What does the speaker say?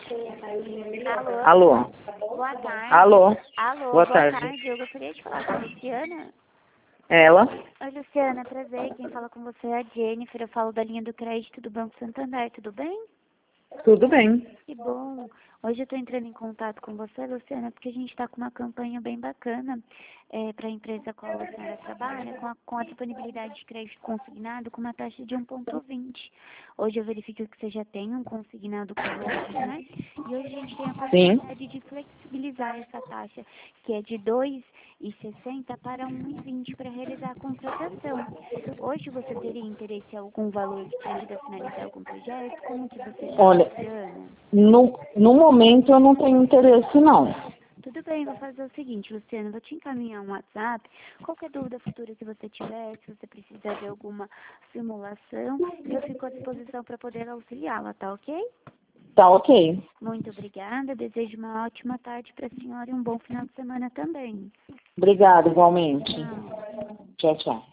Alô? Alô? Boa tarde. Alô? Alô, Boa tarde. Eu gostaria de falar com a Luciana. Ela? Oi, Luciana, prazer. Quem fala com você é a Jennifer. Eu falo da linha do crédito do Banco Santander, tudo bem? Tudo bem. Que bom. Hoje eu estou entrando em contato com você, Luciana, porque a gente está com uma campanha bem bacana para a empresa com a qual a senhora trabalha, com a disponibilidade de crédito consignado com uma taxa de 1,20. Hoje eu verifico que você já tem um consignado conosco, né? E hoje a gente tem a Sim. possibilidade de flexibilizar essa taxa, que é de 2,60 para 1,20 para realizar a contratação. Hoje você teria interesse em algum valor que te ajude a finalizar algum projeto? Como que você está, Olha, Luciana? no momento eu não tenho interesse, não. Tudo bem, vou fazer o seguinte, Luciana, vou te encaminhar um WhatsApp. Qualquer dúvida futura que você tiver, se você precisar de alguma simulação, eu fico à disposição para poder auxiliá-la, tá ok? Tá ok. Muito obrigada, desejo uma ótima tarde para a senhora e um bom final de semana também. Obrigada, igualmente. Tchau. Tchau, tchau.